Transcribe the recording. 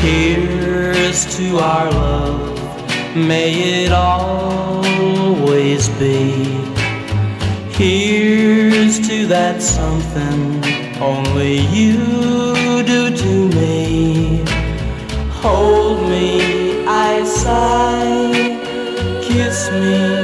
Here's to our love, may it always be. Here's to that something only you do to me. Hold me, I sigh, kiss me,